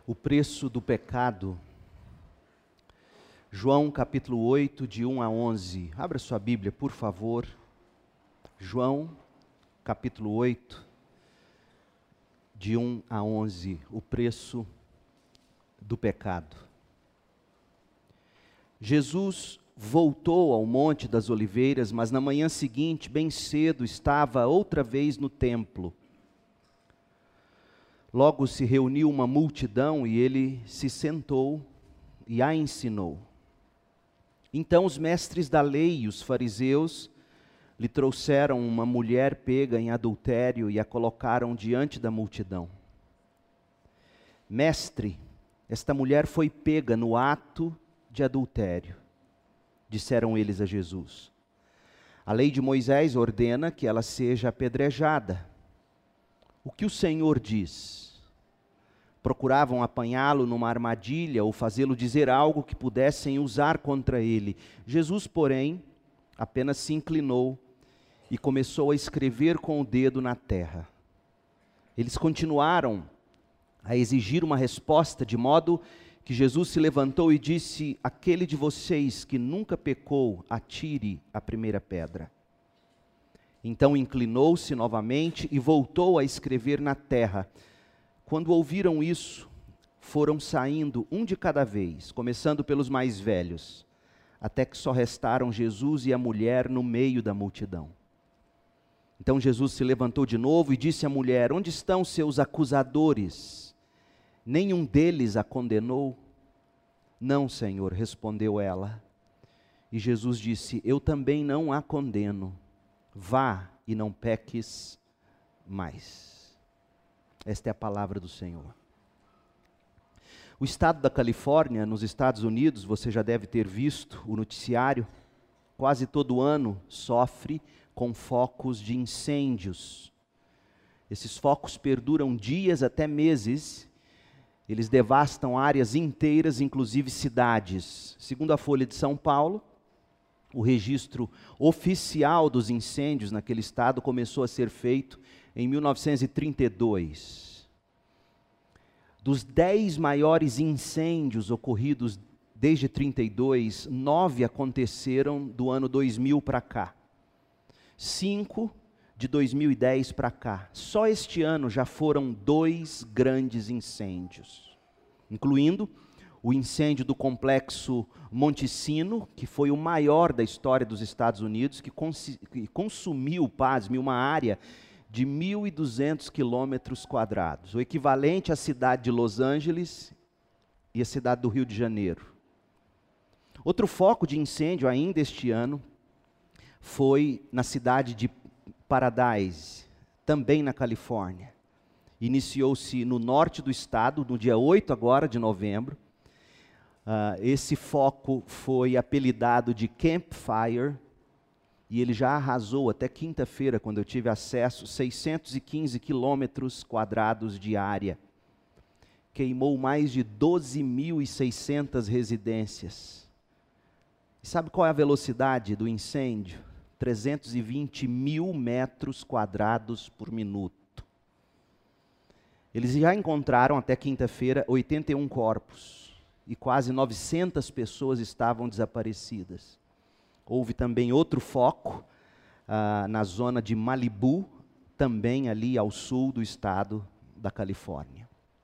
O preço do pecado. João capítulo 8, de 1 a 11. Abra sua Bíblia, por favor. João capítulo 8, de 1 a 11. O preço do pecado. Jesus voltou ao Monte das Oliveiras, mas na manhã seguinte, bem cedo, estava outra vez no templo. Logo se reuniu uma multidão e ele se sentou e a ensinou. Então os mestres da lei e os fariseus lhe trouxeram uma mulher pega em adultério e a colocaram diante da multidão. Mestre, esta mulher foi pega no ato de adultério, disseram eles a Jesus. A lei de Moisés ordena que ela seja apedrejada. O que o Senhor diz? Procuravam apanhá-lo numa armadilha ou fazê-lo dizer algo que pudessem usar contra ele. Jesus, porém, apenas se inclinou e começou a escrever com o dedo na terra. Eles continuaram a exigir uma resposta, de modo que Jesus se levantou e disse: aquele de vocês que nunca pecou, atire a primeira pedra. Então inclinou-se novamente e voltou a escrever na terra. Quando ouviram isso, foram saindo um de cada vez, começando pelos mais velhos, até que só restaram Jesus e a mulher no meio da multidão. Então Jesus se levantou de novo e disse à mulher: onde estão seus acusadores? Nenhum deles a condenou? Não, Senhor, respondeu ela. E Jesus disse: eu também não a condeno. Vá e não peques mais. Esta é a palavra do Senhor. O estado da Califórnia, nos Estados Unidos, você já deve ter visto o noticiário, quase todo ano sofre com focos de incêndios. Esses focos perduram dias até meses, eles devastam áreas inteiras, inclusive cidades. Segundo a Folha de São Paulo, o registro oficial dos incêndios naquele estado começou a ser feito em 1932. Dos 10 maiores incêndios ocorridos desde 32, 9 aconteceram do ano 2000 para cá. 5 de 2010 para cá. Só este ano já foram 2 grandes incêndios, incluindo o incêndio do complexo Monticino, que foi o maior da história dos Estados Unidos, que consumiu, pasme, uma área de 1.200 quilômetros quadrados, o equivalente à cidade de Los Angeles e a cidade do Rio de Janeiro. Outro foco de incêndio ainda este ano foi na cidade de Paradise, também na Califórnia. Iniciou-se no norte do estado, no dia 8 agora de novembro. Esse foco foi apelidado de Camp Fire, e ele já arrasou até quinta-feira, quando eu tive acesso, 615 quilômetros quadrados de área. Queimou mais de 12.600 residências. E sabe qual é a velocidade do incêndio? 320 mil metros quadrados por minuto. Eles já encontraram até quinta-feira 81 corpos. E quase 900 pessoas estavam desaparecidas. Houve também outro foco na zona de Malibu, também ali ao sul do estado da Califórnia.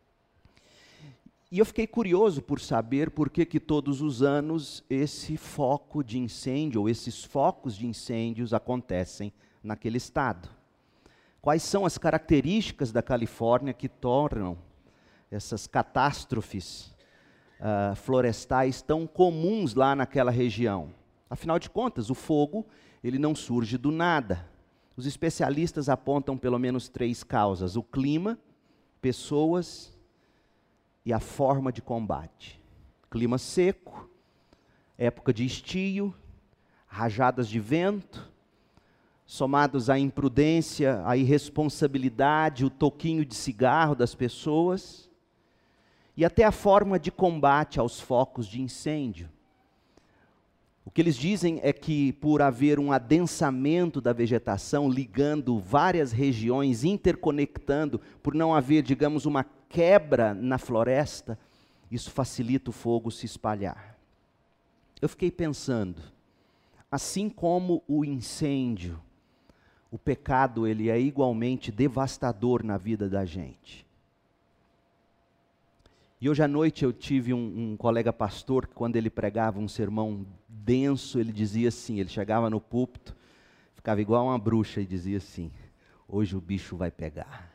E eu fiquei curioso por saber por que todos os anos esse foco de incêndio, ou esses focos de incêndios acontecem naquele estado. Quais são as características da Califórnia que tornam essas catástrofes florestais tão comuns lá naquela região? Afinal de contas, o fogo, ele não surge do nada. Os especialistas apontam pelo menos 3 causas: o clima, pessoas e a forma de combate. Clima seco, época de estio, rajadas de vento, somados à imprudência, à irresponsabilidade, o toquinho de cigarro das pessoas, e até a forma de combate aos focos de incêndio. O que eles dizem é que, por haver um adensamento da vegetação ligando várias regiões, interconectando, por não haver, digamos, uma quebra na floresta, isso facilita o fogo se espalhar. Eu fiquei pensando, assim como o incêndio, o pecado ele é igualmente devastador na vida da gente. E hoje à noite eu tive um colega pastor que quando ele pregava um sermão denso, ele dizia assim, ele chegava no púlpito, ficava igual uma bruxa e dizia assim, hoje o bicho vai pegar.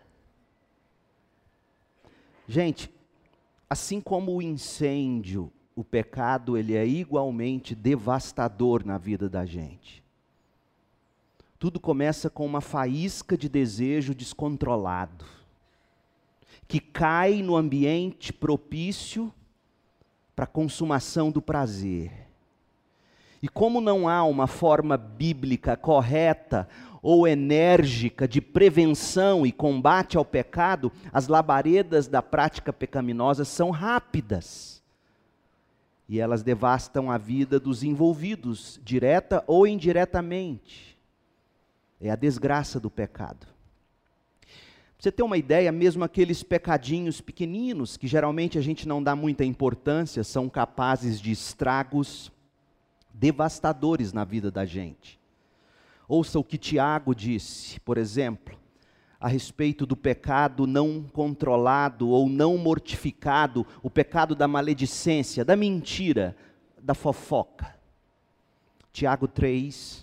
Gente, assim como o incêndio, o pecado ele é igualmente devastador na vida da gente. Tudo começa com uma faísca de desejo descontrolado, que cai no ambiente propício para a consumação do prazer. E como não há uma forma bíblica correta ou enérgica de prevenção e combate ao pecado, as labaredas da prática pecaminosa são rápidas. E elas devastam a vida dos envolvidos, direta ou indiretamente. É a desgraça do pecado. Pra você ter uma ideia, mesmo aqueles pecadinhos pequeninos, que geralmente a gente não dá muita importância, são capazes de estragos devastadores na vida da gente. Ouça o que Tiago disse, por exemplo, a respeito do pecado não controlado ou não mortificado, o pecado da maledicência, da mentira, da fofoca. Tiago 3,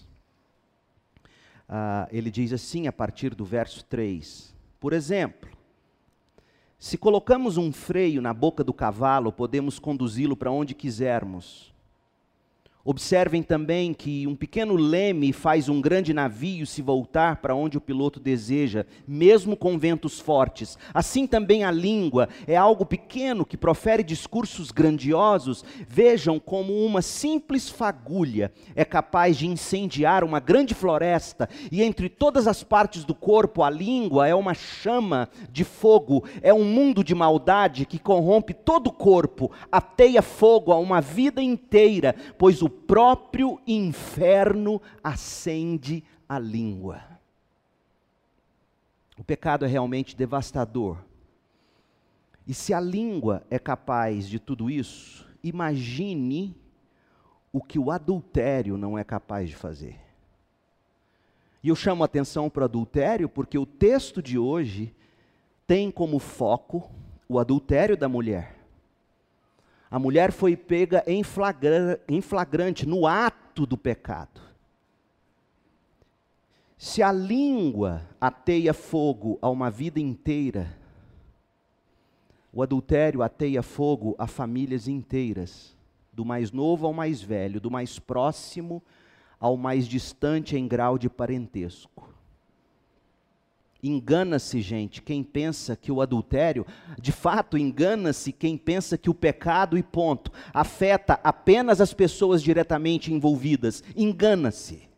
ele diz assim a partir do verso 3, por exemplo, se colocamos um freio na boca do cavalo, podemos conduzi-lo para onde quisermos. Observem também que um pequeno leme faz um grande navio se voltar para onde o piloto deseja, mesmo com ventos fortes. Assim também a língua é algo pequeno que profere discursos grandiosos. Vejam como uma simples fagulha é capaz de incendiar uma grande floresta, e entre todas as partes do corpo, a língua é uma chama de fogo, é um mundo de maldade que corrompe todo o corpo, ateia fogo a uma vida inteira, pois o próprio inferno acende a língua. O pecado é realmente devastador. E se a língua é capaz de tudo isso, imagine o que o adultério não é capaz de fazer. E eu chamo a atenção para o adultério porque o texto de hoje tem como foco o adultério da mulher. A mulher foi pega em flagrante, no ato do pecado. Se a língua ateia fogo a uma vida inteira, o adultério ateia fogo a famílias inteiras, do mais novo ao mais velho, do mais próximo ao mais distante em grau de parentesco. Engana-se, gente, quem pensa que o adultério, de fato engana-se quem pensa que o pecado e ponto, afeta apenas as pessoas diretamente envolvidas. Engana-se.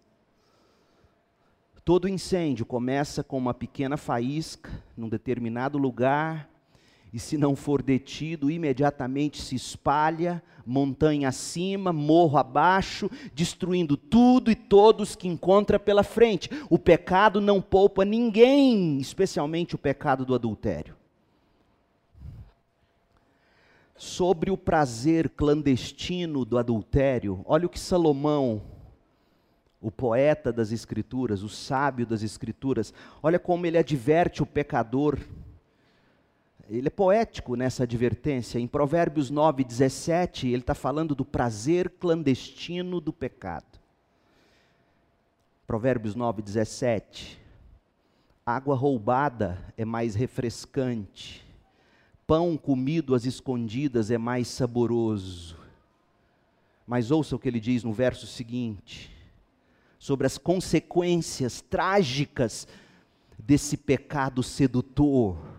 Todo incêndio começa com uma pequena faísca, num determinado lugar, e se não for detido, imediatamente se espalha, montanha acima, morro abaixo, destruindo tudo e todos que encontra pela frente. O pecado não poupa ninguém, especialmente o pecado do adultério. Sobre o prazer clandestino do adultério, olha o que Salomão, o poeta das Escrituras, o sábio das Escrituras, olha como ele adverte o pecador. Ele é poético nessa advertência. Em Provérbios 9:17, ele está falando do prazer clandestino do pecado. Provérbios 9:17, água roubada é mais refrescante, pão comido às escondidas é mais saboroso. Mas ouça o que ele diz no verso seguinte, sobre as consequências trágicas desse pecado sedutor,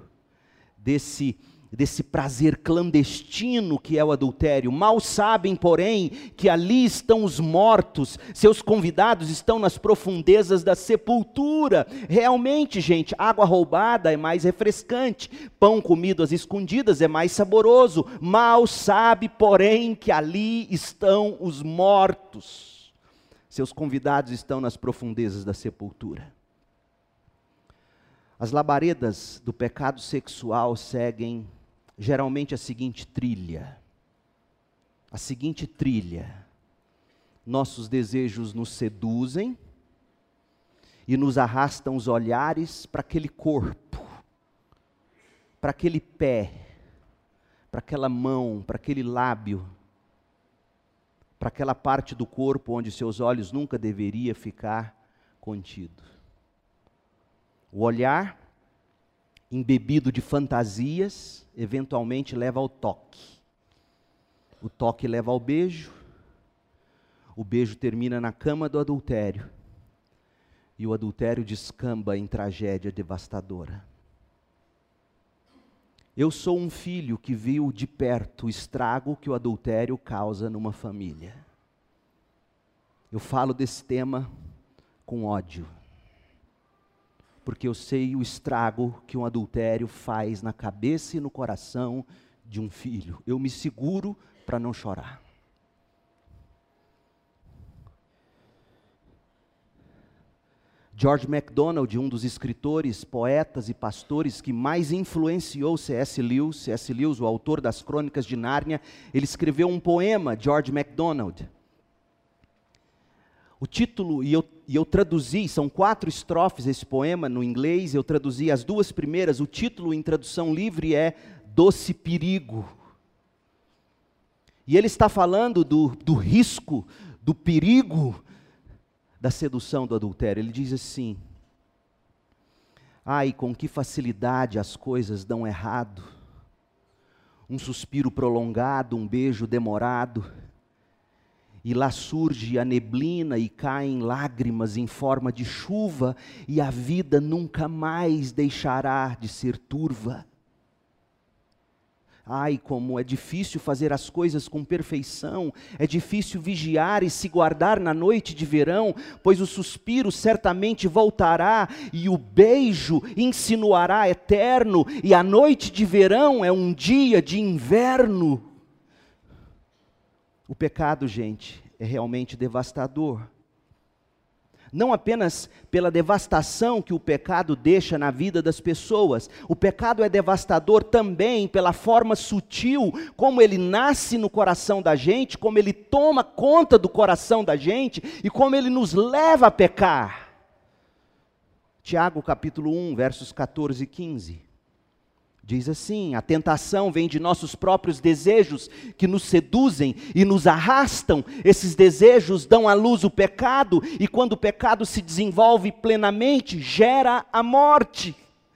desse prazer clandestino que é o adultério. Mal sabem, porém, que ali estão os mortos, seus convidados estão nas profundezas da sepultura. Realmente, gente, água roubada é mais refrescante, pão comido às escondidas é mais saboroso. Mal sabe, porém, que ali estão os mortos, seus convidados estão nas profundezas da sepultura. As labaredas do pecado sexual seguem geralmente a seguinte trilha. Nossos desejos nos seduzem e nos arrastam os olhares para aquele corpo, para aquele pé, para aquela mão, para aquele lábio, para aquela parte do corpo onde seus olhos nunca deveriam ficar contidos. O olhar, embebido de fantasias, eventualmente leva ao toque. O toque leva ao beijo. O beijo termina na cama do adultério. E o adultério descamba em tragédia devastadora. Eu sou um filho que viu de perto o estrago que o adultério causa numa família. Eu falo desse tema com ódio. Porque eu sei o estrago que um adultério faz na cabeça e no coração de um filho. Eu me seguro para não chorar. George MacDonald, um dos escritores, poetas e pastores que mais influenciou C.S. Lewis, o autor das Crônicas de Nárnia, ele escreveu um poema, George MacDonald. O título, e eu traduzi, são 4 estrofes esse poema no inglês, eu traduzi as 2 primeiras, o título em tradução livre é Doce Perigo. E ele está falando do risco, do perigo da sedução do adultério. Ele diz assim: ai, com que facilidade as coisas dão errado. Um suspiro prolongado, um beijo demorado, e lá surge a neblina e caem lágrimas em forma de chuva, e a vida nunca mais deixará de ser turva. Ai, como é difícil fazer as coisas com perfeição, é difícil vigiar e se guardar na noite de verão, pois o suspiro certamente voltará, e o beijo insinuará eterno, e a noite de verão é um dia de inverno. O pecado, gente, é realmente devastador. Não apenas pela devastação que o pecado deixa na vida das pessoas, o pecado é devastador também pela forma sutil como ele nasce no coração da gente, como ele toma conta do coração da gente e como ele nos leva a pecar. Tiago capítulo 1, versos 14 e 15. Diz assim: a tentação vem de nossos próprios desejos que nos seduzem e nos arrastam. Esses desejos dão à luz o pecado, e quando o pecado se desenvolve plenamente, gera a morte.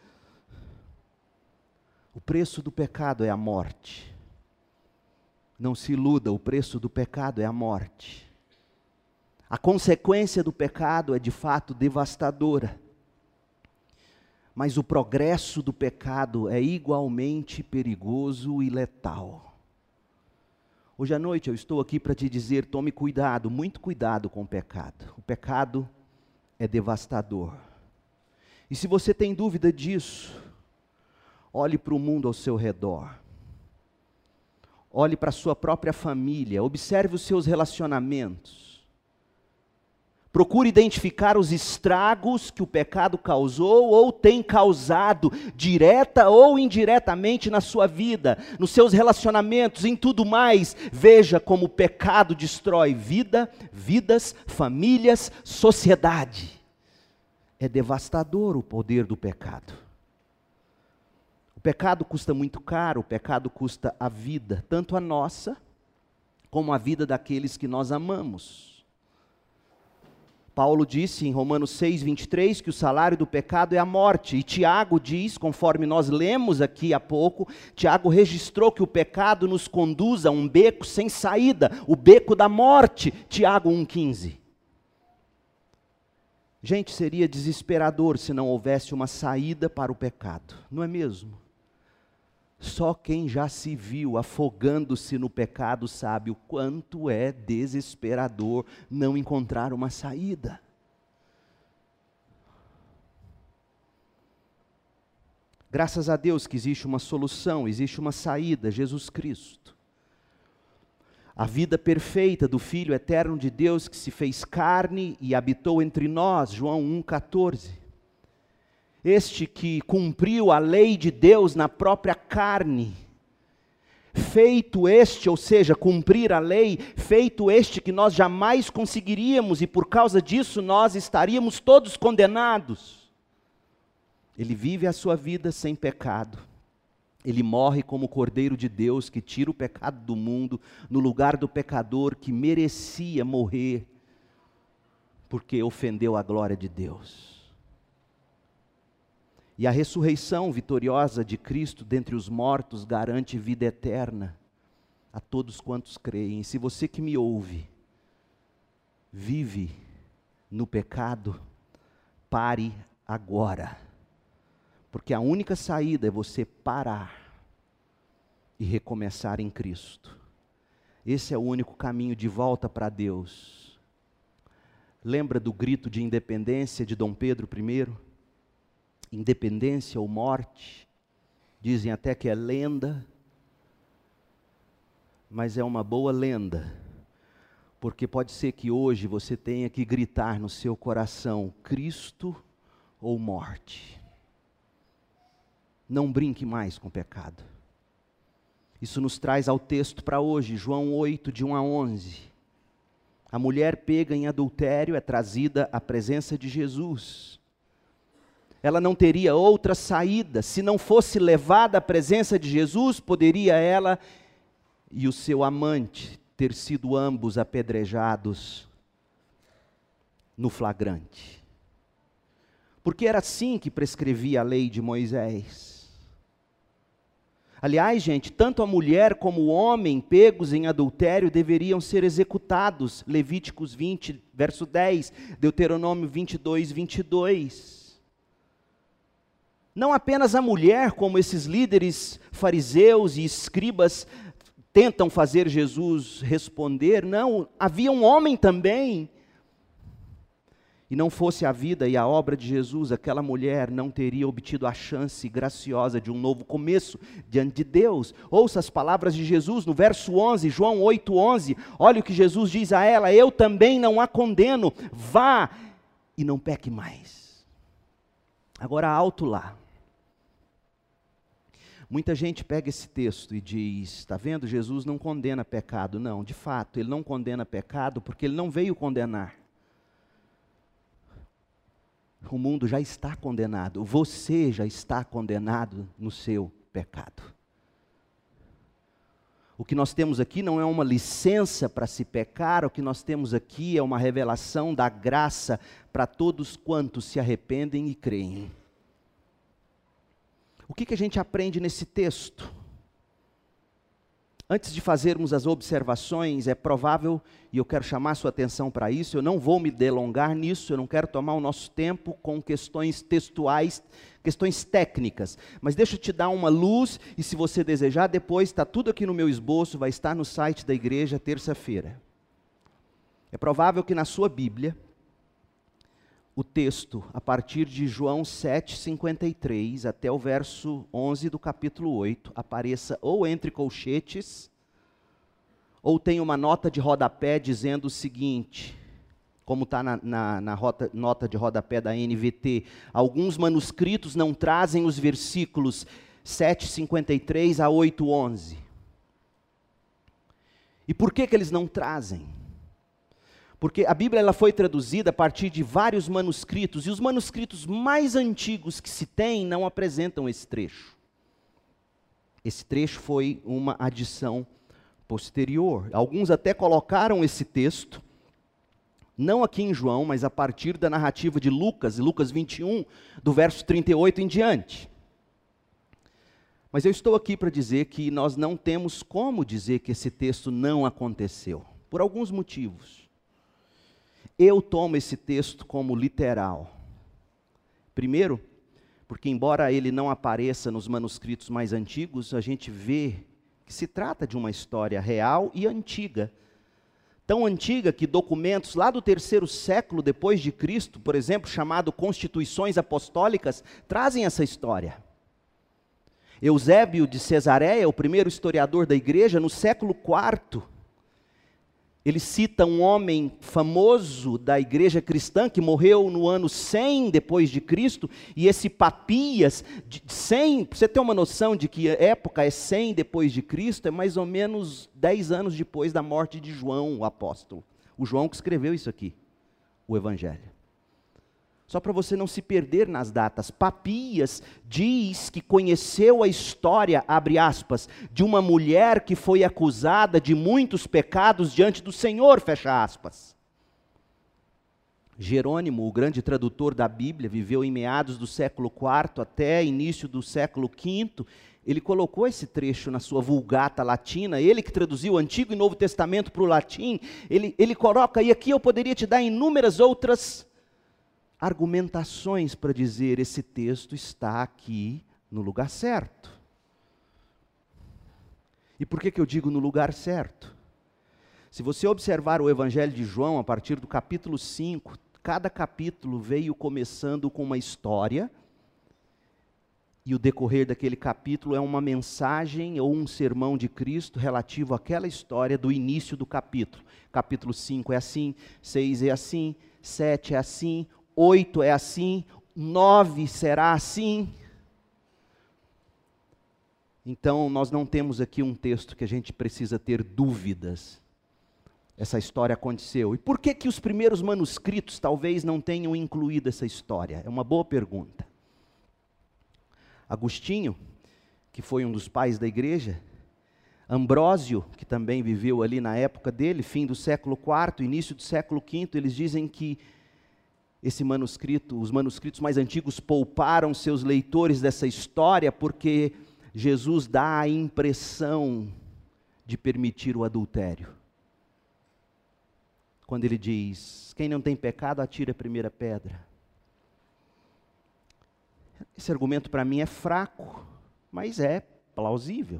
O preço do pecado é a morte. Não se iluda, o preço do pecado é a morte. A consequência do pecado é de fato devastadora. Mas o progresso do pecado é igualmente perigoso e letal. Hoje à noite eu estou aqui para te dizer, tome cuidado, muito cuidado com o pecado. O pecado é devastador. E se você tem dúvida disso, olhe para o mundo ao seu redor. Olhe para a sua própria família, observe os seus relacionamentos. Procure identificar os estragos que o pecado causou ou tem causado, direta ou indiretamente na sua vida, nos seus relacionamentos, em tudo mais. Veja como o pecado destrói vidas, famílias, sociedade. É devastador o poder do pecado. O pecado custa muito caro, o pecado custa a vida, tanto a nossa, como a vida daqueles que nós amamos. Paulo disse em Romanos 6, 23, que o salário do pecado é a morte. E Tiago diz, conforme nós lemos aqui há pouco, Tiago registrou que o pecado nos conduz a um beco sem saída, o beco da morte, Tiago 1,15. Gente, seria desesperador se não houvesse uma saída para o pecado, não é mesmo? Só quem já se viu afogando-se no pecado sabe o quanto é desesperador não encontrar uma saída. Graças a Deus que existe uma solução, existe uma saída, Jesus Cristo. A vida perfeita do Filho eterno de Deus que se fez carne e habitou entre nós, João 1,14. este que cumpriu a lei de Deus na própria carne, feito este, ou seja, cumprir a lei, feito este que nós jamais conseguiríamos e por causa disso nós estaríamos todos condenados. Ele vive a sua vida sem pecado. Ele morre como o Cordeiro de Deus que tira o pecado do mundo, no lugar do pecador que merecia morrer, porque ofendeu a glória de Deus. E a ressurreição vitoriosa de Cristo dentre os mortos garante vida eterna a todos quantos creem. E se você que me ouve vive no pecado, pare agora. Porque a única saída é você parar e recomeçar em Cristo. Esse é o único caminho de volta para Deus. Lembra do grito de independência de Dom Pedro I? Independência ou morte? Dizem até que é lenda, mas é uma boa lenda, porque pode ser que hoje você tenha que gritar no seu coração: Cristo ou morte. Não brinque mais com o pecado. Isso nos traz ao texto para hoje, João 8, de 1 a 11. A mulher pega em adultério é trazida à presença de Jesus. Ela não teria outra saída. Se não fosse levada à presença de Jesus, poderia ela e o seu amante ter sido ambos apedrejados no flagrante. Porque era assim que prescrevia a lei de Moisés. Aliás, gente, tanto a mulher como o homem pegos em adultério deveriam ser executados. Levíticos 20, verso 10, Deuteronômio 22, 22. Não apenas a mulher, como esses líderes fariseus e escribas tentam fazer Jesus responder, não, havia um homem também. E não fosse a vida e a obra de Jesus, aquela mulher não teria obtido a chance graciosa de um novo começo diante de Deus. Ouça as palavras de Jesus no verso 11, João 8:11. Olha o que Jesus diz a ela: eu também não a condeno, vá e não peque mais. Agora alto lá. Muita gente pega esse texto e diz: está vendo, Jesus não condena pecado. Não, de fato, ele não condena pecado porque ele não veio condenar. O mundo já está condenado, você já está condenado no seu pecado. O que nós temos aqui não é uma licença para se pecar, o que nós temos aqui é uma revelação da graça para todos quantos se arrependem e creem. O que a gente aprende nesse texto? Antes de fazermos as observações, é provável, e eu quero chamar sua atenção para isso, eu não vou me delongar nisso, eu não quero tomar o nosso tempo com questões textuais, questões técnicas, mas deixa eu te dar uma luz, e se você desejar, depois está tudo aqui no meu esboço, vai estar no site da igreja terça-feira. É provável que na sua Bíblia, o texto, a partir de João 7,53 até o verso 11 do capítulo 8, apareça ou entre colchetes, ou tem uma nota de rodapé dizendo o seguinte, como está na nota de rodapé da NVT, alguns manuscritos não trazem os versículos 7,53 a 8,11. E por que eles não trazem? Porque a Bíblia ela foi traduzida a partir de vários manuscritos, e os manuscritos mais antigos que se tem não apresentam esse trecho. Esse trecho foi uma adição posterior. Alguns até colocaram esse texto, não aqui em João, mas a partir da narrativa de Lucas, Lucas 21, do verso 38 em diante. Mas eu estou aqui para dizer que nós não temos como dizer que esse texto não aconteceu, por alguns motivos. Eu tomo esse texto como literal. Primeiro, porque embora ele não apareça nos manuscritos mais antigos, a gente vê que se trata de uma história real e antiga. Tão antiga que documentos lá do 3º século depois de Cristo, por exemplo, chamado Constituições Apostólicas, trazem essa história. Eusébio de Cesareia, o primeiro historiador da igreja, no século IV, Ele cita um homem famoso da igreja cristã que morreu no ano 100 depois de Cristo, e esse Papias, 100, para você ter uma noção de que época é 100 depois de Cristo, é mais ou menos 10 anos depois da morte de João, o apóstolo. O João que escreveu isso aqui, o Evangelho. Só para você não se perder nas datas, Papias diz que conheceu a história, abre aspas, de uma mulher que foi acusada de muitos pecados diante do Senhor, fecha aspas. Jerônimo, o grande tradutor da Bíblia, viveu em meados do século IV até início do século V. Ele colocou esse trecho na sua Vulgata Latina, ele que traduziu o Antigo e Novo Testamento para o latim, ele coloca, e aqui eu poderia te dar inúmeras outras argumentações para dizer esse texto está aqui no lugar certo. E por que eu digo no lugar certo? Se você observar o Evangelho de João, a partir do capítulo 5, cada capítulo veio começando com uma história, e o decorrer daquele capítulo é uma mensagem ou um sermão de Cristo relativo àquela história do início do capítulo. Capítulo 5 é assim, 6 é assim, 7 é assim, 8 é assim, 9 será assim. Então, nós não temos aqui um texto que a gente precisa ter dúvidas. Essa história aconteceu. E por que que os primeiros manuscritos talvez não tenham incluído essa história? É uma boa pergunta. Agostinho, que foi um dos pais da igreja, Ambrósio, que também viveu ali na época dele, fim do século IV, início do século V, eles dizem que esse manuscrito, os manuscritos mais antigos pouparam seus leitores dessa história porque Jesus dá a impressão de permitir o adultério. Quando ele diz, quem não tem pecado, atire a primeira pedra. Esse argumento para mim é fraco, mas é plausível.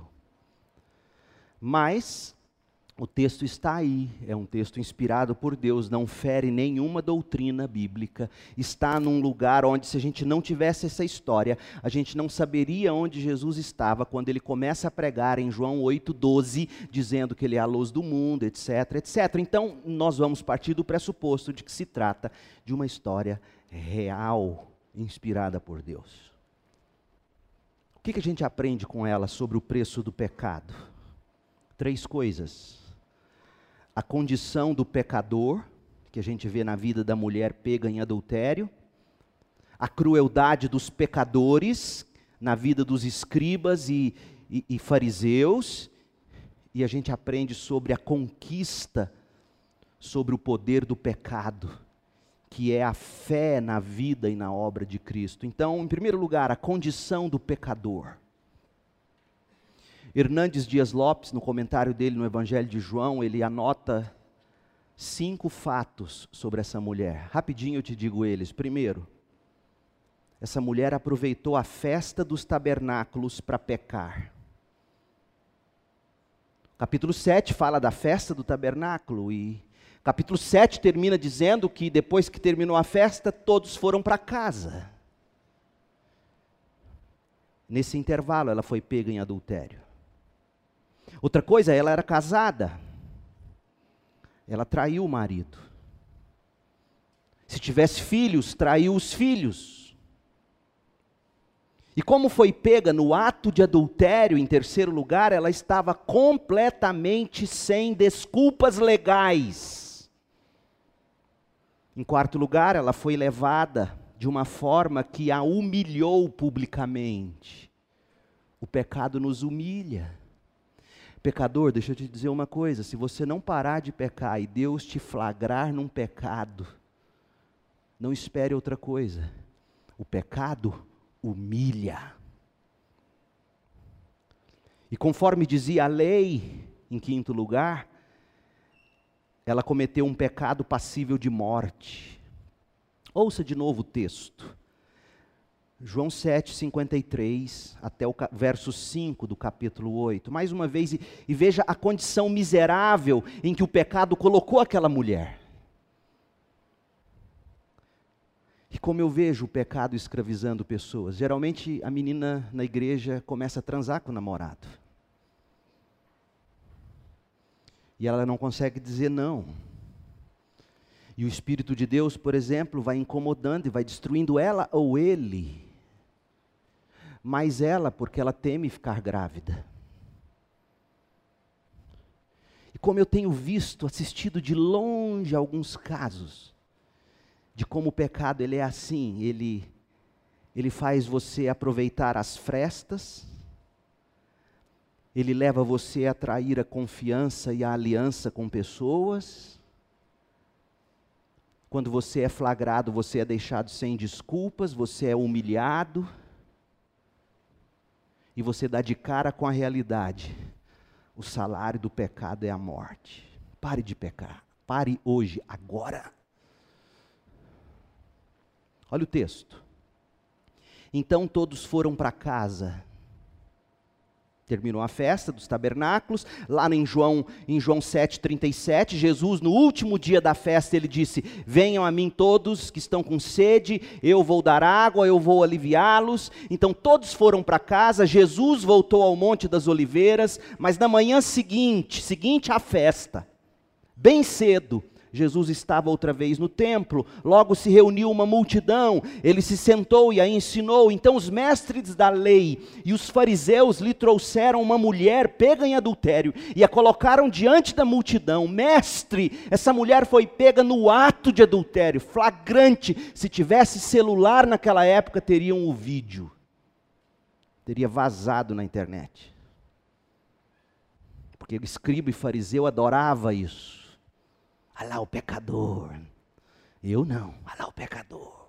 Mas o texto está aí, é um texto inspirado por Deus, não fere nenhuma doutrina bíblica, está num lugar onde, se a gente não tivesse essa história, a gente não saberia onde Jesus estava quando ele começa a pregar em João 8,12, dizendo que ele é a luz do mundo, etc, etc. Então, nós vamos partir do pressuposto de que se trata de uma história real, inspirada por Deus. O que a gente aprende com ela sobre o preço do pecado? 3 coisas. A condição do pecador, que a gente vê na vida da mulher pega em adultério, a crueldade dos pecadores, na vida dos escribas e fariseus, e a gente aprende sobre a conquista, sobre o poder do pecado, que é a fé na vida e na obra de Cristo. Então, em primeiro lugar, a condição do pecador. Hernandes Dias Lopes, no comentário dele no Evangelho de João, ele anota 5 fatos sobre essa mulher. Rapidinho eu te digo eles. Primeiro, essa mulher aproveitou a festa dos tabernáculos para pecar. Capítulo 7 fala da festa do tabernáculo e capítulo 7 termina dizendo que depois que terminou a festa, todos foram para casa. Nesse intervalo ela foi pega em adultério. Outra coisa, ela era casada. Ela traiu o marido. Se tivesse filhos, traiu os filhos. E como foi pega no ato de adultério, em terceiro lugar, ela estava completamente sem desculpas legais. Em quarto lugar, ela foi levada de uma forma que a humilhou publicamente. O pecado nos humilha. Pecador, deixa eu te dizer uma coisa, se você não parar de pecar e Deus te flagrar num pecado, não espere outra coisa. O pecado humilha. E conforme dizia a lei, em quinto lugar, ela cometeu um pecado passível de morte. Ouça de novo o texto. João 7, 53, até o verso 5 do capítulo 8. Mais uma vez, e veja a condição miserável em que o pecado colocou aquela mulher. E como eu vejo o pecado escravizando pessoas. Geralmente a menina na igreja começa a transar com o namorado. E ela não consegue dizer não. E o Espírito de Deus, por exemplo, vai incomodando e vai destruindo ela ou ele. Mas ela, porque ela teme ficar grávida. E como eu tenho visto, assistido de longe alguns casos, de como o pecado ele é assim, ele faz você aproveitar as frestas, ele leva você a trair a confiança e a aliança com pessoas. Quando você é flagrado, você é deixado sem desculpas, você é humilhado, e você dá de cara com a realidade. O salário do pecado é a morte. Pare de pecar. Pare hoje, agora. Olha o texto. Então todos foram para casa. Terminou a festa dos tabernáculos. Lá em João 7,37, Jesus, no último dia da festa, ele disse: venham a mim todos que estão com sede, eu vou dar água, eu vou aliviá-los. Então todos foram para casa. Jesus voltou ao Monte das Oliveiras, mas na manhã seguinte à festa, bem cedo, Jesus estava outra vez no templo. Logo se reuniu uma multidão, ele se sentou e a ensinou. Então os mestres da lei e os fariseus lhe trouxeram uma mulher pega em adultério e a colocaram diante da multidão. Mestre, essa mulher foi pega no ato de adultério, flagrante. Se tivesse celular naquela época, teriam o vídeo, teria vazado na internet, porque o escriba e fariseu adorava isso. Olha lá o pecador. Eu não, olha lá o pecador.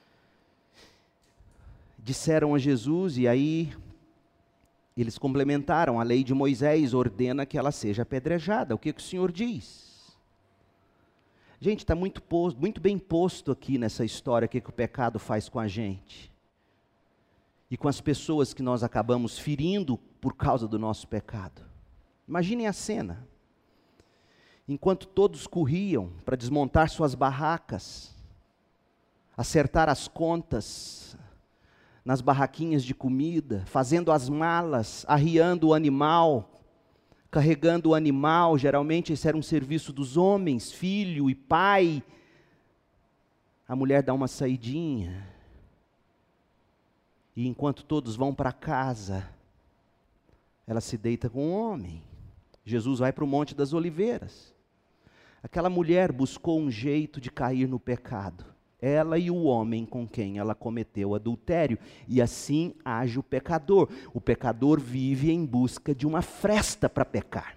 Disseram a Jesus, e aí eles complementaram: a lei de Moisés ordena que ela seja apedrejada. O que o Senhor diz? Gente, está muito bem posto aqui nessa história o que o pecado faz com a gente. E com as pessoas que nós acabamos ferindo por causa do nosso pecado. Imaginem a cena. Enquanto todos corriam para desmontar suas barracas, acertar as contas nas barraquinhas de comida, fazendo as malas, arriando o animal, carregando o animal, geralmente esse era um serviço dos homens, filho e pai. A mulher dá uma saidinha, e enquanto todos vão para casa, ela se deita com o homem. Jesus vai para o Monte das Oliveiras. Aquela mulher buscou um jeito de cair no pecado. Ela e o homem com quem ela cometeu adultério. E assim age o pecador. O pecador vive em busca de uma fresta para pecar.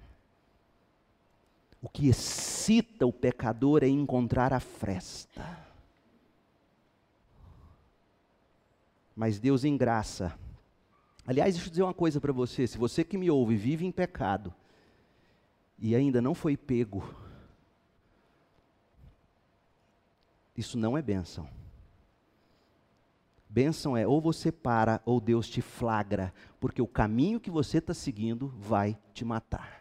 O que excita o pecador é encontrar a fresta. Mas Deus em graça. Aliás, deixa eu dizer uma coisa para você. Se você que me ouve vive em pecado e ainda não foi pego, isso não é bênção. Bênção é ou você para ou Deus te flagra, porque o caminho que você está seguindo vai te matar.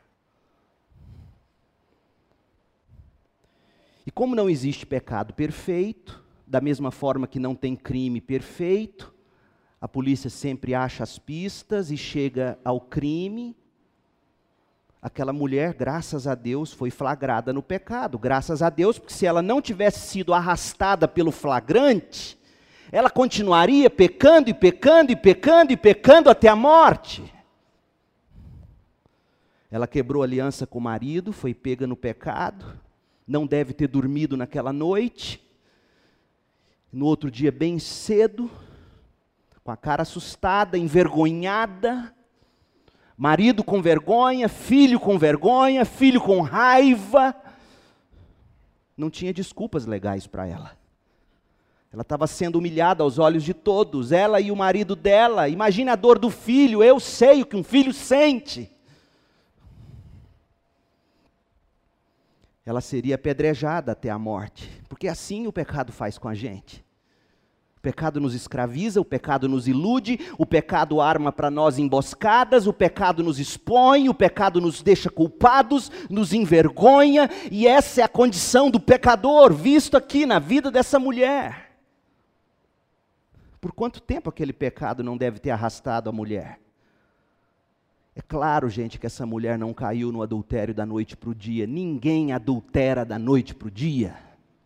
E como não existe pecado perfeito, da mesma forma que não tem crime perfeito, a polícia sempre acha as pistas e chega ao crime. Aquela mulher, graças a Deus, foi flagrada no pecado. Graças a Deus, porque se ela não tivesse sido arrastada pelo flagrante, ela continuaria pecando e pecando e pecando e pecando até a morte. Ela quebrou aliança com o marido, foi pega no pecado, não deve ter dormido naquela noite. No outro dia, bem cedo, com a cara assustada, envergonhada, marido com vergonha, filho com raiva. Não tinha desculpas legais para ela. Ela estava sendo humilhada aos olhos de todos, ela e o marido dela. Imagine a dor do filho, eu sei o que um filho sente. Ela seria apedrejada até a morte, porque assim o pecado faz com a gente. O pecado nos escraviza, o pecado nos ilude, o pecado arma para nós emboscadas, o pecado nos expõe, o pecado nos deixa culpados, nos envergonha, e essa é a condição do pecador, visto aqui na vida dessa mulher. Por quanto tempo aquele pecado não deve ter arrastado a mulher? É claro, gente, que essa mulher não caiu no adultério da noite para o dia. Ninguém adultera da noite para o dia.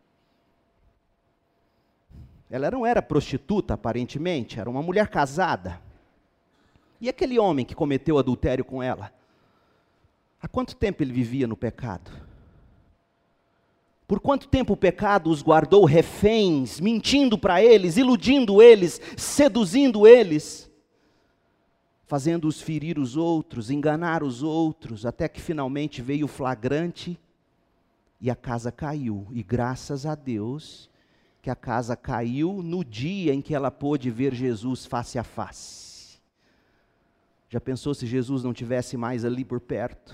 Ela não era prostituta, aparentemente, era uma mulher casada. E aquele homem que cometeu adultério com ela? Há quanto tempo ele vivia no pecado? Por quanto tempo o pecado os guardou reféns, mentindo para eles, iludindo eles, seduzindo eles, fazendo-os ferir os outros, enganar os outros, até que finalmente veio o flagrante e a casa caiu. E graças a Deus que a casa caiu no dia em que ela pôde ver Jesus face a face. Já pensou se Jesus não tivesse mais ali por perto?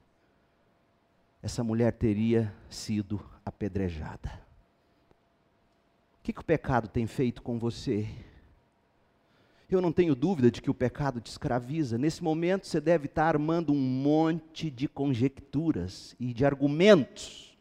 Essa mulher teria sido apedrejada. O que o pecado tem feito com você? Eu não tenho dúvida de que o pecado te escraviza. Nesse momento você deve estar armando um monte de conjecturas e de argumentos.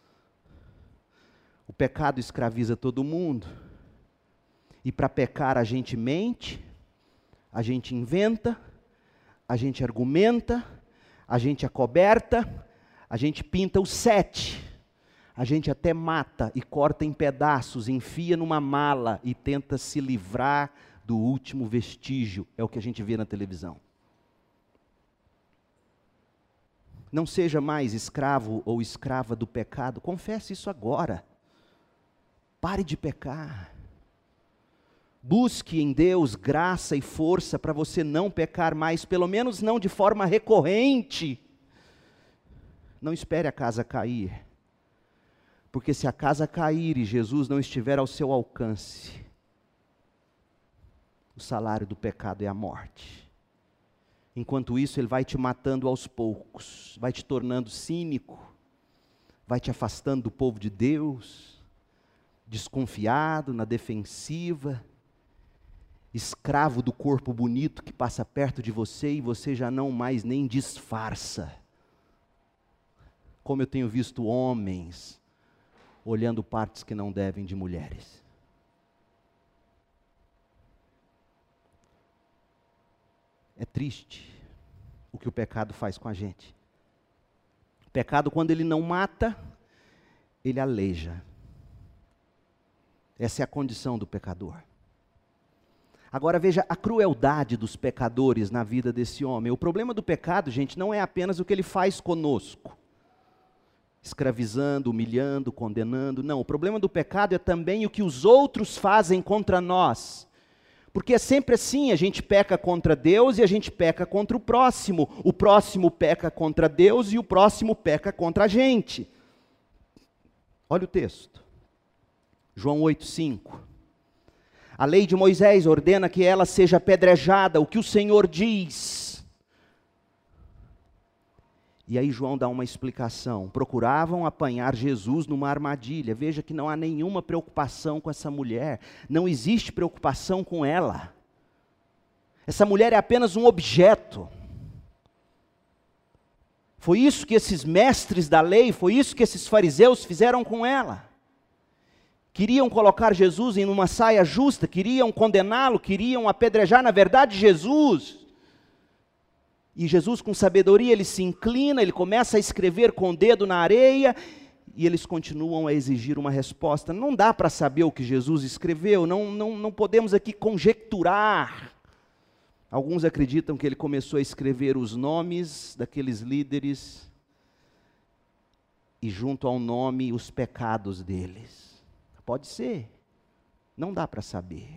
O pecado escraviza todo mundo. E para pecar a gente mente, a gente inventa, a gente argumenta, a gente acoberta, a gente pinta o 7. A gente até mata e corta em pedaços, enfia numa mala e tenta se livrar do último vestígio. É o que a gente vê na televisão. Não seja mais escravo ou escrava do pecado. Confesse isso agora. Pare de pecar. Busque em Deus graça e força para você não pecar mais, pelo menos não de forma recorrente. Não espere a casa cair. Porque se a casa cair e Jesus não estiver ao seu alcance, o salário do pecado é a morte. Enquanto isso, ele vai te matando aos poucos, vai te tornando cínico, vai te afastando do povo de Deus, desconfiado, na defensiva, escravo do corpo bonito que passa perto de você e você já não mais nem disfarça. Como eu tenho visto homens olhando partes que não devem de mulheres. É triste o que o pecado faz com a gente. O pecado, quando ele não mata, ele aleija. Essa é a condição do pecador. Agora veja a crueldade dos pecadores na vida desse homem. O problema do pecado, gente, não é apenas o que ele faz conosco. Escravizando, humilhando, condenando. Não, o problema do pecado é também o que os outros fazem contra nós. Porque é sempre assim, a gente peca contra Deus e a gente peca contra o próximo peca contra Deus e o próximo peca contra a gente. Olha o texto, João 8,5. A lei de Moisés ordena que ela seja apedrejada, o que o Senhor diz. E aí João dá uma explicação. Procuravam apanhar Jesus numa armadilha. Veja que não há nenhuma preocupação com essa mulher. Não existe preocupação com ela. Essa mulher é apenas um objeto. Foi isso que esses mestres da lei, foi isso que esses fariseus fizeram com ela. Queriam colocar Jesus em uma saia justa, queriam condená-lo, queriam apedrejar, na verdade, Jesus. E Jesus, com sabedoria, ele se inclina, ele começa a escrever com o dedo na areia, e eles continuam a exigir uma resposta. Não dá para saber o que Jesus escreveu, não podemos aqui conjecturar. Alguns acreditam que ele começou a escrever os nomes daqueles líderes, e junto ao nome, os pecados deles. Pode ser, não dá para saber.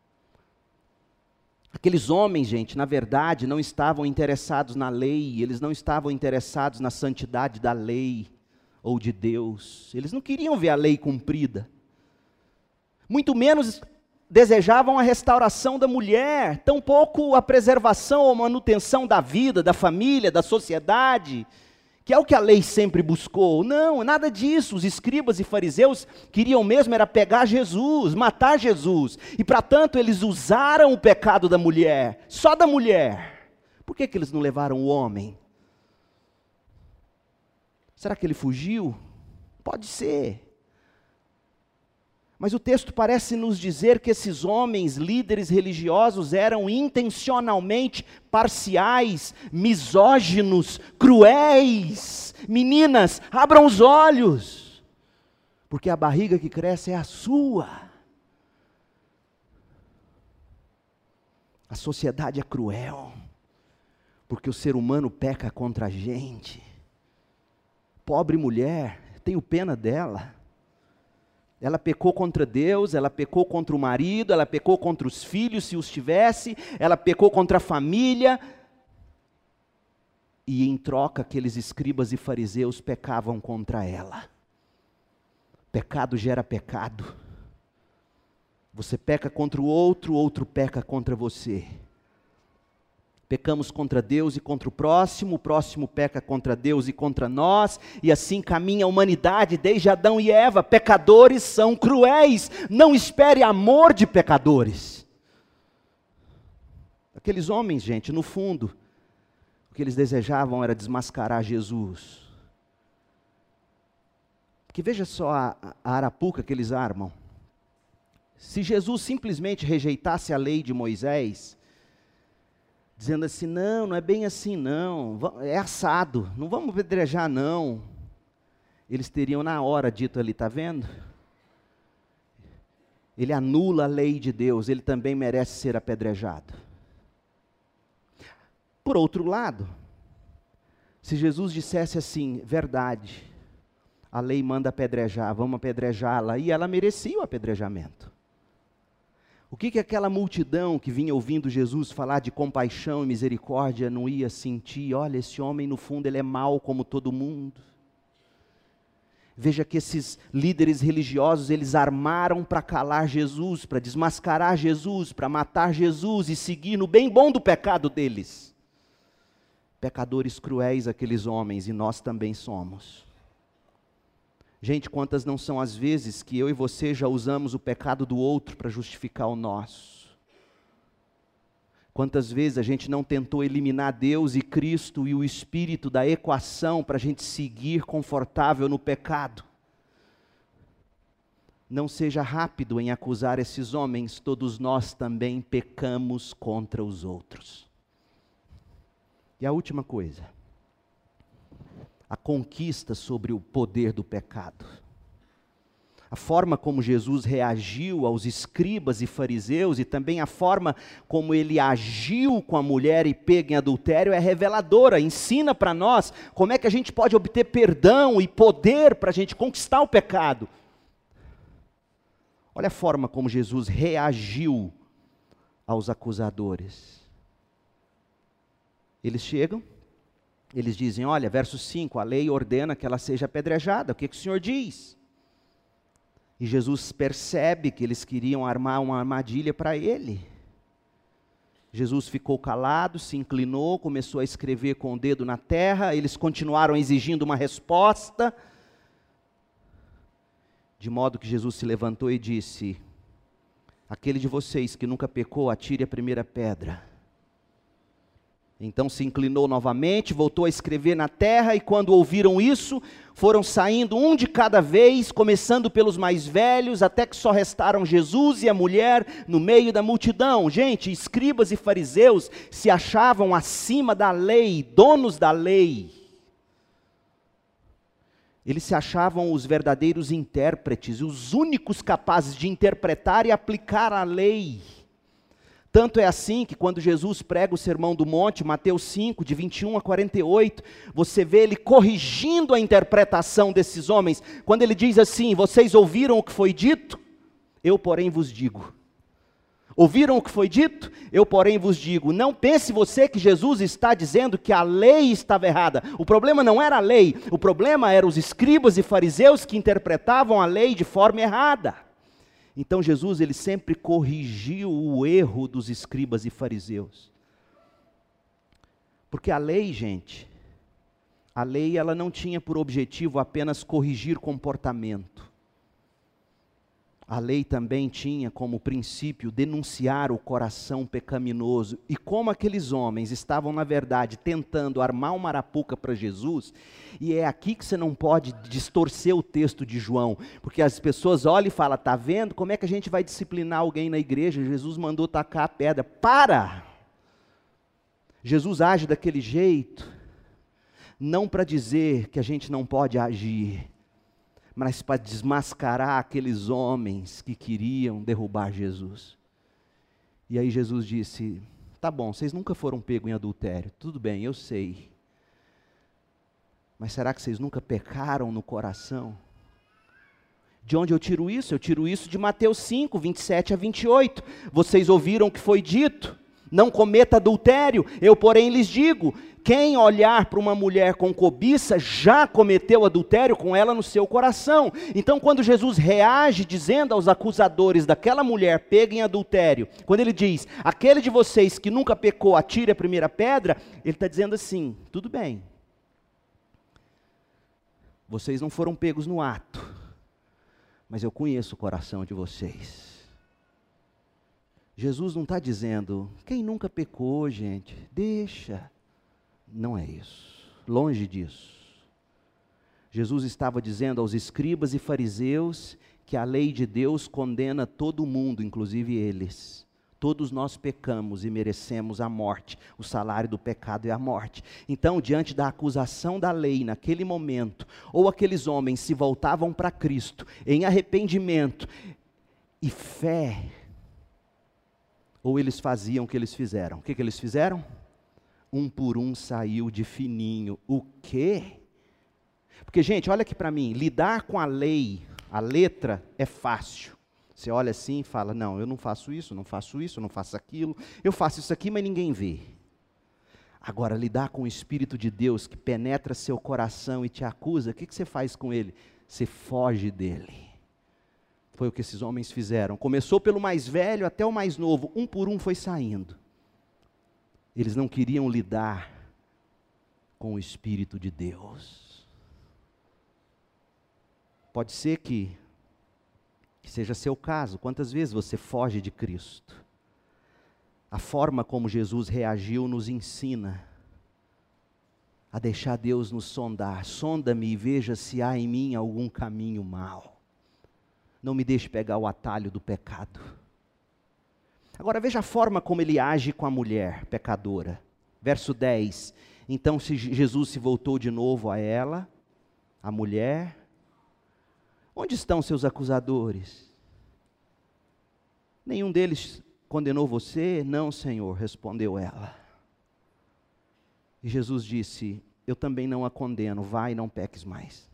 Aqueles homens, gente, na verdade, não estavam interessados na lei, eles não estavam interessados na santidade da lei ou de Deus. Eles não queriam ver a lei cumprida. Muito menos desejavam a restauração da mulher, tampouco a preservação ou manutenção da vida, da família, da sociedade, que é o que a lei sempre buscou. Não, nada disso. Os escribas e fariseus queriam mesmo era pegar Jesus, matar Jesus. E para tanto eles usaram o pecado da mulher, só da mulher. Por que eles não levaram o homem? Será que ele fugiu? Pode ser. Mas o texto parece nos dizer que esses homens, líderes religiosos, eram intencionalmente parciais, misóginos, cruéis. Meninas, abram os olhos, porque a barriga que cresce é a sua. A sociedade é cruel, porque o ser humano peca contra a gente. Pobre mulher, tenho pena dela. Ela pecou contra Deus, ela pecou contra o marido, ela pecou contra os filhos, se os tivesse, ela pecou contra a família. E em troca, aqueles escribas e fariseus pecavam contra ela. Pecado gera pecado. Você peca contra o outro peca contra você. Pecamos contra Deus e contra o próximo peca contra Deus e contra nós, e assim caminha a humanidade desde Adão e Eva. Pecadores são cruéis, não espere amor de pecadores. Aqueles homens, gente, no fundo, o que eles desejavam era desmascarar Jesus. Porque veja só a arapuca que eles armam. Se Jesus simplesmente rejeitasse a lei de Moisés, dizendo assim, não é bem assim não, é assado, não vamos apedrejar não. Eles teriam na hora dito ali, está vendo? Ele anula a lei de Deus, ele também merece ser apedrejado. Por outro lado, se Jesus dissesse assim, verdade, a lei manda apedrejar, vamos apedrejá-la, e ela merecia o apedrejamento. O que aquela multidão que vinha ouvindo Jesus falar de compaixão e misericórdia não ia sentir? Olha, esse homem no fundo ele é mau como todo mundo. Veja que esses líderes religiosos, eles armaram para calar Jesus, para desmascarar Jesus, para matar Jesus e seguir no bem bom do pecado deles. Pecadores cruéis aqueles homens, e nós também somos. Gente, quantas não são as vezes que eu e você já usamos o pecado do outro para justificar o nosso? Quantas vezes a gente não tentou eliminar Deus e Cristo e o Espírito da equação para a gente seguir confortável no pecado? Não seja rápido em acusar esses homens, todos nós também pecamos contra os outros. E a última coisa, a conquista sobre o poder do pecado. A forma como Jesus reagiu aos escribas e fariseus, e também a forma como ele agiu com a mulher e pega em adultério, é reveladora, ensina para nós como é que a gente pode obter perdão e poder para a gente conquistar o pecado. Olha a forma como Jesus reagiu aos acusadores. Eles chegam, eles dizem, olha, verso 5, a lei ordena que ela seja apedrejada, o que o Senhor diz? E Jesus percebe que eles queriam armar uma armadilha para ele. Jesus ficou calado, se inclinou, começou a escrever com o dedo na terra, eles continuaram exigindo uma resposta, de modo que Jesus se levantou e disse, aquele de vocês que nunca pecou, atire a primeira pedra. Então se inclinou novamente, voltou a escrever na terra, e quando ouviram isso, foram saindo um de cada vez, começando pelos mais velhos, até que só restaram Jesus e a mulher no meio da multidão. Gente, escribas e fariseus se achavam acima da lei, donos da lei. Eles se achavam os verdadeiros intérpretes, os únicos capazes de interpretar e aplicar a lei. Tanto é assim que quando Jesus prega o Sermão do Monte, Mateus 5, de 21 a 48, você vê ele corrigindo a interpretação desses homens, quando ele diz assim, vocês ouviram o que foi dito? Eu, porém, vos digo. Ouviram o que foi dito? Eu, porém, vos digo. Não pense você que Jesus está dizendo que a lei estava errada. O problema não era a lei, o problema eram os escribas e fariseus que interpretavam a lei de forma errada. Então Jesus, ele sempre corrigiu o erro dos escribas e fariseus. Porque a lei, gente, a lei ela não tinha por objetivo apenas corrigir comportamento. A lei também tinha como princípio denunciar o coração pecaminoso. E como aqueles homens estavam, na verdade, tentando armar uma arapuca para Jesus, e é aqui que você não pode distorcer o texto de João, porque as pessoas olham e falam, está vendo como é que a gente vai disciplinar alguém na igreja? Jesus mandou tacar a pedra. Para! Jesus age daquele jeito, não para dizer que a gente não pode agir, mas para desmascarar aqueles homens que queriam derrubar Jesus. E aí Jesus disse, tá bom, vocês nunca foram pegos em adultério, tudo bem, eu sei. Mas será que vocês nunca pecaram no coração? De onde eu tiro isso? Eu tiro isso de Mateus 5, 27 a 28. Vocês ouviram o que foi dito? Não cometa adultério, eu porém lhes digo, quem olhar para uma mulher com cobiça, já cometeu adultério com ela no seu coração. Então quando Jesus reage dizendo aos acusadores daquela mulher pega em adultério, quando ele diz, aquele de vocês que nunca pecou, atire a primeira pedra, ele está dizendo assim, tudo bem, vocês não foram pegos no ato, mas eu conheço o coração de vocês. Jesus não está dizendo, quem nunca pecou, gente, deixa. Não é isso, longe disso. Jesus estava dizendo aos escribas e fariseus que a lei de Deus condena todo mundo, inclusive eles. Todos nós pecamos e merecemos a morte, o salário do pecado é a morte. Então, diante da acusação da lei naquele momento, ou aqueles homens se voltavam para Cristo em arrependimento e fé, ou eles faziam o que eles fizeram. O que eles fizeram? Um por um saiu de fininho. O quê? Porque, gente, olha aqui para mim, lidar com a lei, a letra, é fácil. Você olha assim e fala, não, eu não faço isso, não faço isso, não faço aquilo, eu faço isso aqui, mas ninguém vê. Agora, lidar com o Espírito de Deus que penetra seu coração e te acusa, o que você faz com ele? Você foge dele. Foi o que esses homens fizeram. Começou pelo mais velho até o mais novo, um por um foi saindo. Eles não queriam lidar com o Espírito de Deus. Pode ser que seja seu caso. Quantas vezes você foge de Cristo? A forma como Jesus reagiu nos ensina a deixar Deus nos sondar. Sonda-me e veja se há em mim algum caminho mau. Não me deixe pegar o atalho do pecado. Agora veja a forma como ele age com a mulher pecadora. Verso 10. Então Jesus se voltou de novo a ela, a mulher. Onde estão seus acusadores? Nenhum deles condenou você? Não, Senhor, respondeu ela. E Jesus disse, eu também não a condeno, vai e não peques mais.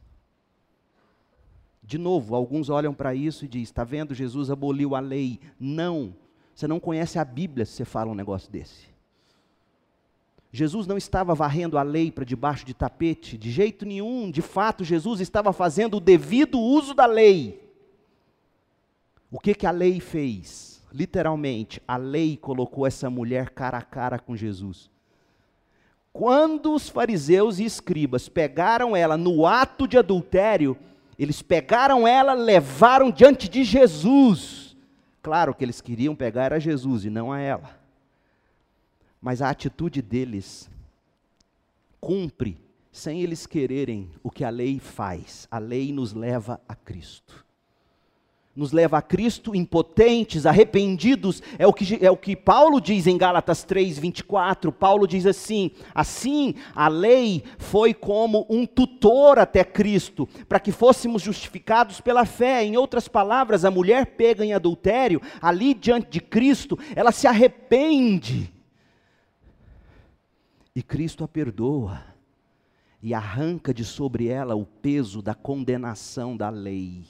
De novo, alguns olham para isso e dizem, está vendo, Jesus aboliu a lei. Não, você não conhece a Bíblia se você fala um negócio desse. Jesus não estava varrendo a lei para debaixo de tapete, de jeito nenhum. De fato, Jesus estava fazendo o devido uso da lei. O que a lei fez? Literalmente, a lei colocou essa mulher cara a cara com Jesus. Quando os fariseus e escribas pegaram ela no ato de adultério, eles pegaram ela, levaram diante de Jesus. Claro que eles queriam pegar era Jesus e não a ela. Mas a atitude deles cumpre, sem eles quererem, o que a lei faz. A lei nos leva a Cristo. Nos leva a Cristo impotentes, arrependidos, é o que Paulo diz em Gálatas 3:24, Paulo diz assim a lei foi como um tutor até Cristo, para que fôssemos justificados pela fé. Em outras palavras, a mulher pega em adultério, ali diante de Cristo, ela se arrepende, e Cristo a perdoa, e arranca de sobre ela o peso da condenação da lei.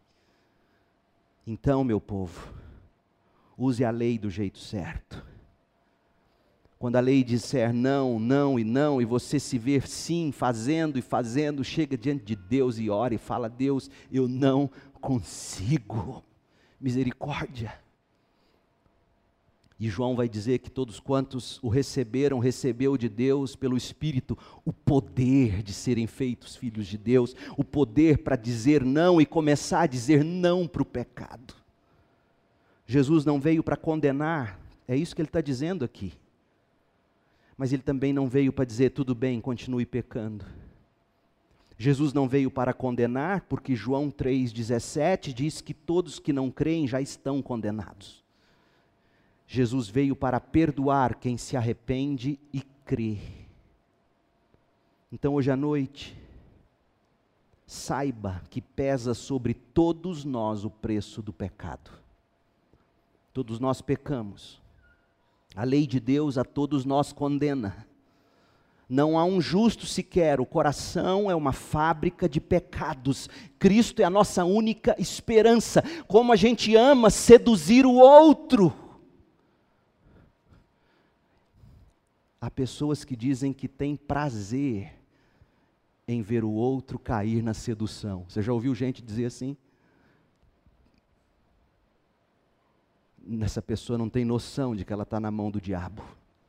Então, meu povo, use a lei do jeito certo. Quando a lei disser não, não e não, e você se ver sim, fazendo e fazendo, chega diante de Deus e ora e fala, Deus, eu não consigo. Misericórdia. E João vai dizer que todos quantos o receberam, recebeu de Deus pelo Espírito o poder de serem feitos filhos de Deus, o poder para dizer não e começar a dizer não para o pecado. Jesus não veio para condenar, é isso que ele está dizendo aqui. Mas ele também não veio para dizer, tudo bem, continue pecando. Jesus não veio para condenar, porque João 3,17 diz que todos que não creem já estão condenados. Jesus veio para perdoar quem se arrepende e crê. Então hoje à noite, saiba que pesa sobre todos nós o preço do pecado. Todos nós pecamos. A lei de Deus a todos nós condena. Não há um justo sequer, o coração é uma fábrica de pecados. Cristo é a nossa única esperança. Como a gente ama seduzir o outro. Há pessoas que dizem que têm prazer em ver o outro cair na sedução. Você já ouviu gente dizer assim? Essa pessoa não tem noção de que ela está na mão do diabo.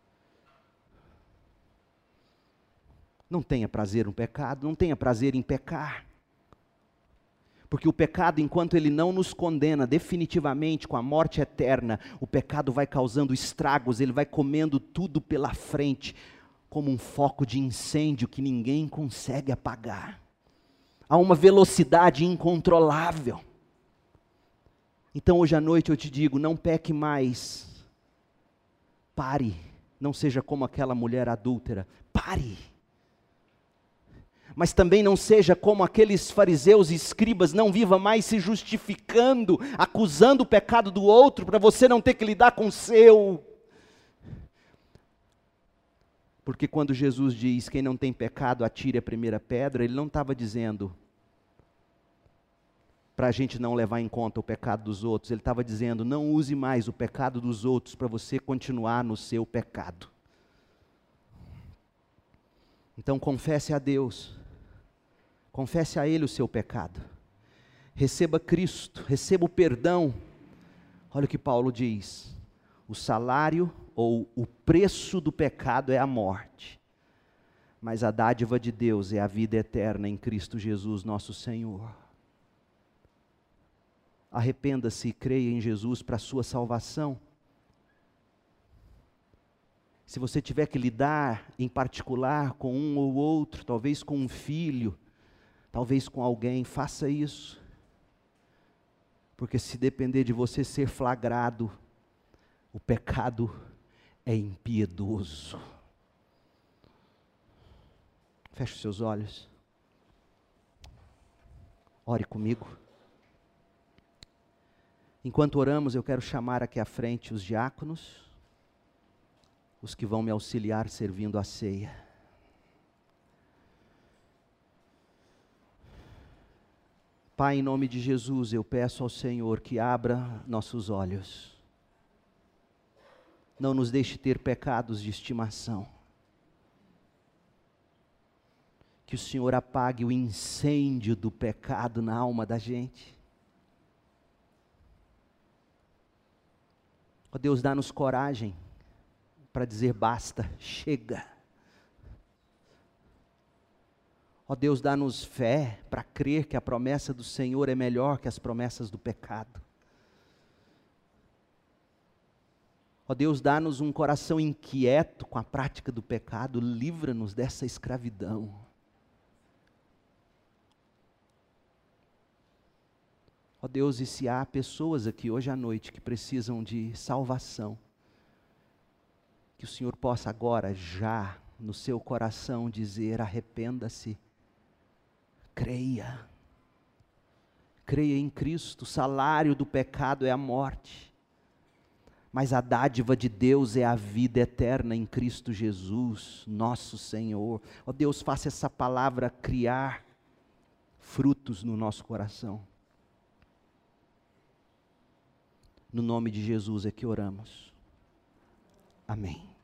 Não tenha prazer no pecado, não tenha prazer em pecar. Porque o pecado, enquanto ele não nos condena definitivamente com a morte eterna, o pecado vai causando estragos, ele vai comendo tudo pela frente, como um foco de incêndio que ninguém consegue apagar. Há uma velocidade incontrolável. Então hoje à noite eu te digo, não peque mais. Pare, não seja como aquela mulher adúltera. Pare. Mas também não seja como aqueles fariseus e escribas, não viva mais se justificando, acusando o pecado do outro, para você não ter que lidar com o seu. Porque quando Jesus diz, quem não tem pecado atire a primeira pedra, ele não estava dizendo para a gente não levar em conta o pecado dos outros, ele estava dizendo, não use mais o pecado dos outros para você continuar no seu pecado. Então confesse a Deus, confesse a Ele o seu pecado, receba Cristo, receba o perdão. Olha o que Paulo diz, o salário ou o preço do pecado é a morte, mas a dádiva de Deus é a vida eterna em Cristo Jesus nosso Senhor. Arrependa-se e creia em Jesus para a sua salvação. Se você tiver que lidar em particular com um ou outro, talvez com um filho, talvez com alguém, faça isso. Porque se depender de você ser flagrado, o pecado é impiedoso. Feche os seus olhos. Ore comigo. Enquanto oramos, eu quero chamar aqui à frente os diáconos, os que vão me auxiliar servindo a ceia. Pai, em nome de Jesus, eu peço ao Senhor que abra nossos olhos. Não nos deixe ter pecados de estimação. Que o Senhor apague o incêndio do pecado na alma da gente. Ó Deus, dá-nos coragem para dizer basta, chega. Ó Deus, dá-nos fé para crer que a promessa do Senhor é melhor que as promessas do pecado. Ó Deus, dá-nos um coração inquieto com a prática do pecado, livra-nos dessa escravidão. Ó Deus, e se há pessoas aqui hoje à noite que precisam de salvação, que o Senhor possa agora, já, no seu coração dizer, arrependa-se, creia em Cristo, o salário do pecado é a morte, mas a dádiva de Deus é a vida eterna em Cristo Jesus, nosso Senhor. Ó Deus, faça essa palavra criar frutos no nosso coração. No nome de Jesus é que oramos. Amém.